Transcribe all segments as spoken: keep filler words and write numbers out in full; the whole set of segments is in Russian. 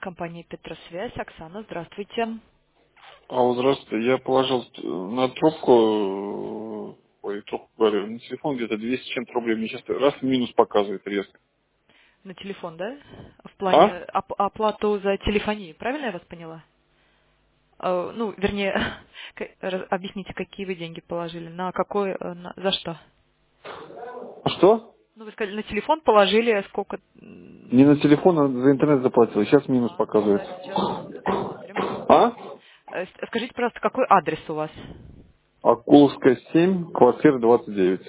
Компания Петросвязь. Оксана, здравствуйте. Алло, здравствуйте. Я положил э, на трубку, э, ой, трубку говорю, на телефон где-то двести с чем-то рублей. Мне сейчас раз минус показывает резко. На телефон, да? В плане А? оп- оплату за телефонию, правильно я вас поняла? Э, Ну, вернее, к- раз- объясните, какие вы деньги положили, на какой, э, на- за что? Что? Ну, вы сказали, на телефон положили сколько? м, Не на телефон, а за интернет заплатил. Сейчас минус А, ну показывает. да, сейчас посмотрим. А? Э, с- Скажите, пожалуйста, какой адрес у вас? Акуловская семь, квартира двадцать девять.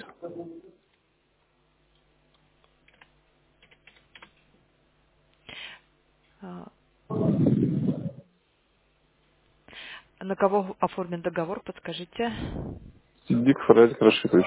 А, На кого оформлен договор, подскажите? Сидик Фараид Рашитович.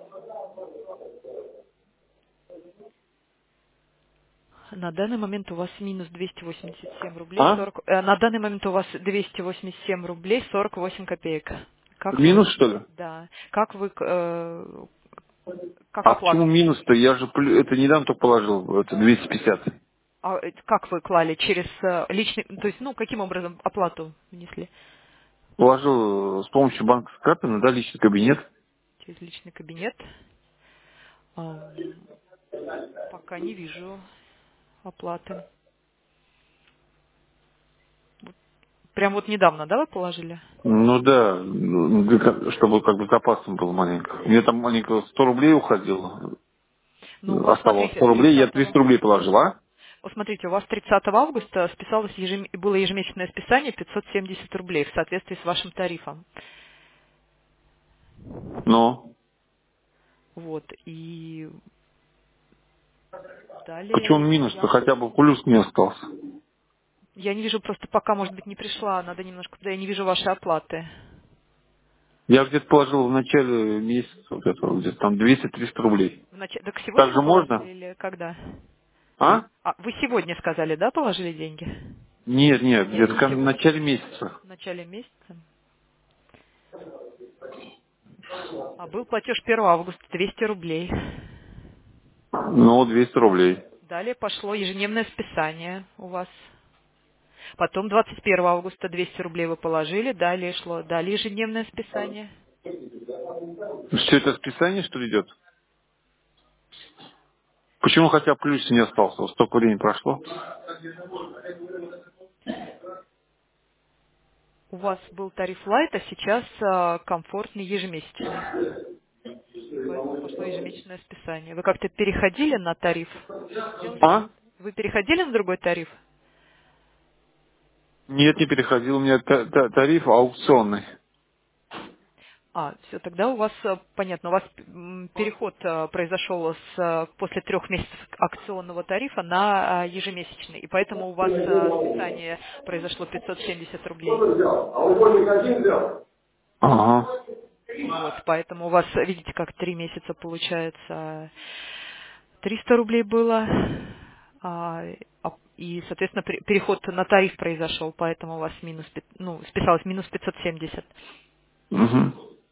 На данный момент у вас минус двести восемьдесят семь рублей А? сорок. э, на данный момент у вас двести восемьдесят семь рублей сорок восемь копеек. Как Минус, вы, что ли? да, как вы, э, как А почему оплату, минус-то? Я же плю- это недавно только положил, это двести пятьдесят. а, э, как вы клали через э, личный, то есть, ну, каким образом оплату внесли? Положил э, с помощью банковской карты на личный кабинет. Через личный кабинет? Ам, Пока не вижу оплаты. Прям вот недавно, да, вы положили? Ну да, ну, для ко- чтобы как бы запасом было маленько. У меня там маленько сто рублей уходило. Ну, у вас, Оставалось смотрите, сто рублей, я тридцатого. триста рублей положил, а? Вот смотрите, у вас тридцатого августа списалось ежем- было ежемесячное списание пятьсот семьдесят рублей в соответствии с вашим тарифом. Но Вот. И почему далее минус-то я, хотя бы плюс не остался? я не вижу, просто пока, может быть, не пришла, надо немножко, да, я не вижу вашей оплаты. Я где-то положил в начале месяца, вот это, где-то там двести-триста рублей. В нач- Так сегодня Так вы же положили можно? или когда? А? А, вы сегодня сказали, да, положили деньги? Нет, нет, Нет, где-то не в кон- в сегодня. начале месяца. В начале месяца. А был платеж первого августа двести рублей. Ну, двести рублей. Далее пошло ежедневное списание у вас. Потом двадцать первого августа двести рублей вы положили, далее шло, далее ежедневное списание. Все это списание, что ли, идет? Почему хотя бы плюс не остался? Вот столько времени прошло. У вас был тариф лайт, а сейчас а, комфортный ежемесячный. И поэтому пошло ежемесячное списание. Вы как-то переходили на тариф? Делали А? ремонт? Вы переходили на другой тариф? Нет, не переходил. У меня та- та- тариф аукционный. А, все, тогда у вас, а, понятно, у вас м, переход а, произошел с, а, после трех месяцев акционного тарифа на а, ежемесячный, и поэтому у вас а, списание произошло пятьсот семьдесят рублей. Ага. Вот, поэтому у вас, видите, как три месяца получается триста рублей было, а, а, и, соответственно, пре- переход на тариф произошел, поэтому у вас минус, пят- ну, списалось минус пятьсот семьдесят. Угу.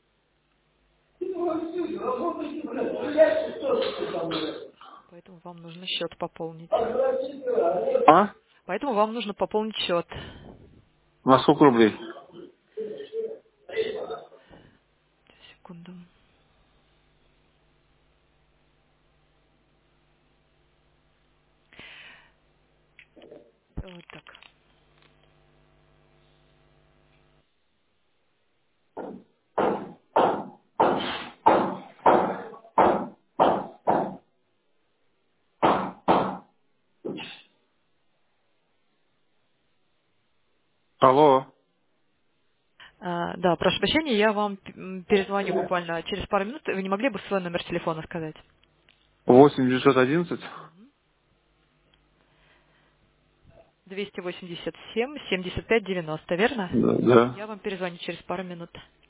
Поэтому вам нужно счет пополнить. А? Поэтому вам нужно пополнить счет. На сколько рублей? Секунду. Вот так. Алло. А, да, прошу прощения, я вам м, перезвоню буквально через пару минут. Вы не могли бы свой номер телефона сказать? восемь девятьсот одиннадцать. двести восемьдесят семь семьдесят пять девяносто, верно? Да. Да. Я вам перезвоню через пару минут.